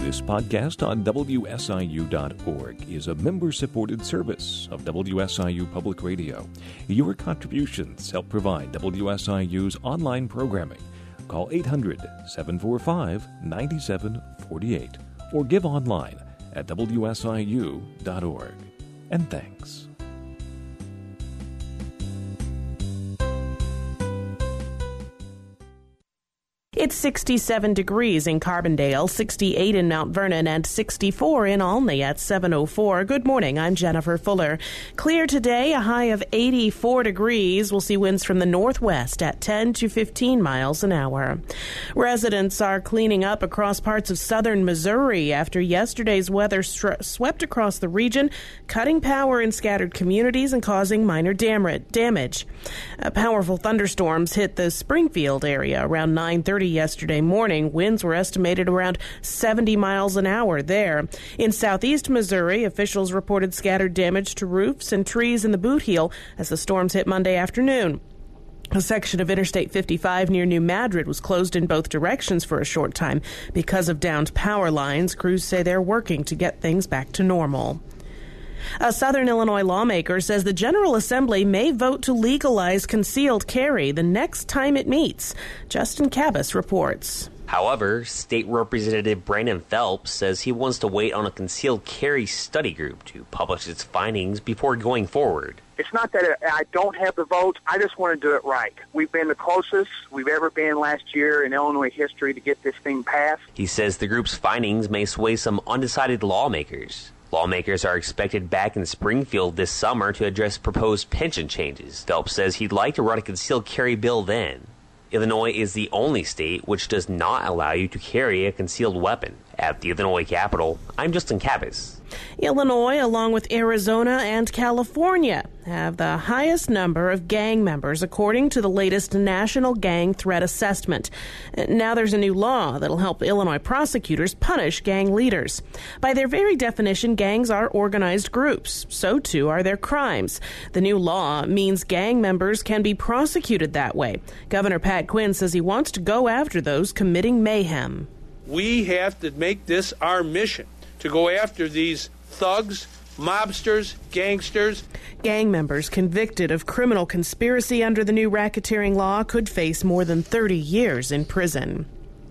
This podcast on WSIU.org is a member-supported service of WSIU Public Radio. Your contributions help provide WSIU's online programming. Call 800-745-9748 or give online at WSIU.org. And thanks. It's 67 degrees in Carbondale, 68 in Mount Vernon, and 64 in Olney at 7:04. Good morning, I'm Jennifer Fuller. Clear today, a high of 84 degrees. We'll see winds from the northwest at 10 to 15 miles an hour. Residents are cleaning up across parts of southern Missouri after yesterday's weather swept across the region, cutting power in scattered communities and causing minor damage. Powerful thunderstorms hit the Springfield area around 9:30 yesterday morning. Winds were estimated around 70 miles an hour there. In southeast Missouri, officials reported scattered damage to roofs and trees in the Boot Heel as the storms hit Monday afternoon. A section of Interstate 55 near New Madrid was closed in both directions for a short time because of downed power lines. Crews say they're working to get things back to normal. A Southern Illinois lawmaker says the General Assembly may vote to legalize concealed carry the next time it meets. Justin Cabas reports. However, State Representative Brandon Phelps says he wants to wait on a concealed carry study group to publish its findings before going forward. It's not that I don't have the votes. I just want to do it right. We've been the closest we've ever been last year in Illinois history to get this thing passed. He says the group's findings may sway some undecided lawmakers. Lawmakers are expected back in Springfield this summer to address proposed pension changes. Phelps says he'd like to run a concealed carry bill then. Illinois is the only state which does not allow you to carry a concealed weapon. At the Illinois Capitol, I'm Justin Cabas. Illinois, along with Arizona and California, have the highest number of gang members according to the latest National Gang Threat Assessment. Now there's a new law that'll help Illinois prosecutors punish gang leaders. By their very definition, gangs are organized groups. So too are their crimes. The new law means gang members can be prosecuted that way. Governor Pat Quinn says he wants to go after those committing mayhem. We have to make this our mission, to go after these thugs, mobsters, gangsters. Gang members convicted of criminal conspiracy under the new racketeering law could face more than 30 years in prison.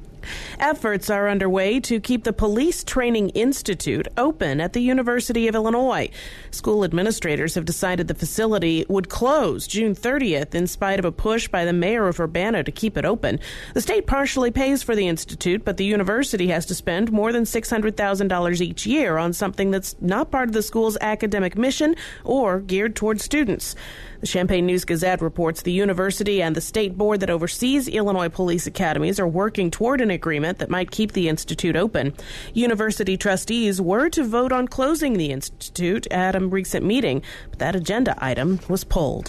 Efforts are underway to keep the Police Training Institute open at the University of Illinois. School administrators have decided the facility would close June 30th in spite of a push by the mayor of Urbana to keep it open. The state partially pays for the institute, but the university has to spend more than $600,000 each year on something that's not part of the school's academic mission or geared toward students. The Champaign News-Gazette reports the university and the state board that oversees Illinois police academies are working toward an agreement that might keep the institute open. University trustees were to vote on closing the institute at a recent meeting, but that agenda item was pulled.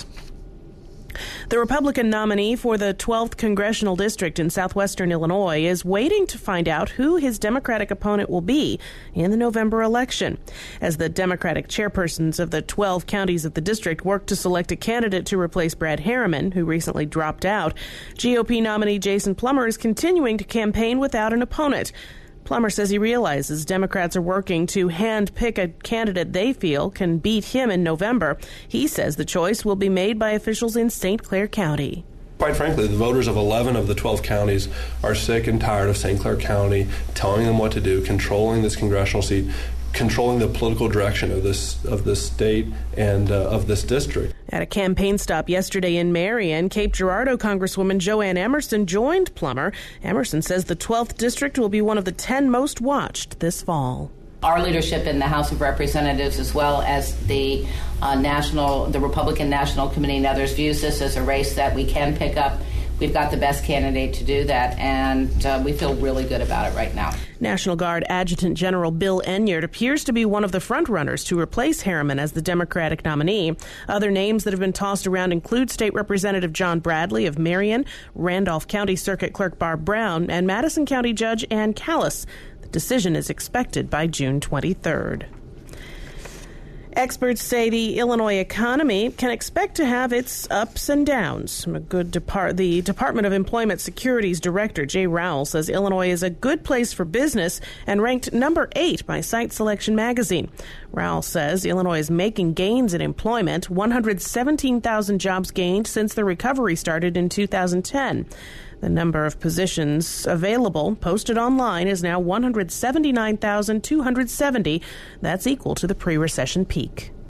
The Republican nominee for the 12th Congressional District in southwestern Illinois is waiting to find out who his Democratic opponent will be in the November election. As the Democratic chairpersons of the 12 counties of the district work to select a candidate to replace Brad Harriman, who recently dropped out, GOP nominee Jason Plummer is continuing to campaign without an opponent. Plummer says he realizes Democrats are working to hand-pick a candidate they feel can beat him in November. He says the choice will be made by officials in St. Clair County. Quite frankly, the voters of 11 of the 12 counties are sick and tired of St. Clair County telling them what to do, controlling this congressional seat, controlling the political direction of this state and of this district. At a campaign stop yesterday in Marion, Cape Girardeau Congresswoman Joanne Emerson joined Plummer. Emerson says the 12th district will be one of the 10 most watched this fall. Our leadership in the House of Representatives, as well as the Republican National Committee and others, views this as a race that we can pick up. We've got the best candidate to do that, and we feel really good about it right now. National Guard Adjutant General Bill Enyart appears to be one of the front-runners to replace Harriman as the Democratic nominee. Other names that have been tossed around include State Representative John Bradley of Marion, Randolph County Circuit Clerk Barb Brown, and Madison County Judge Ann Callis. The decision is expected by June 23rd. Experts say the Illinois economy can expect to have its ups and downs. The Department of Employment Security's Director, Jay Rowell, says Illinois is a good place for business and ranked number 8 by Site Selection magazine. Rowell says Illinois is making gains in employment, 117,000 jobs gained since the recovery started in 2010. The number of positions available posted online is now 179,270. That's equal to the pre-recession peak.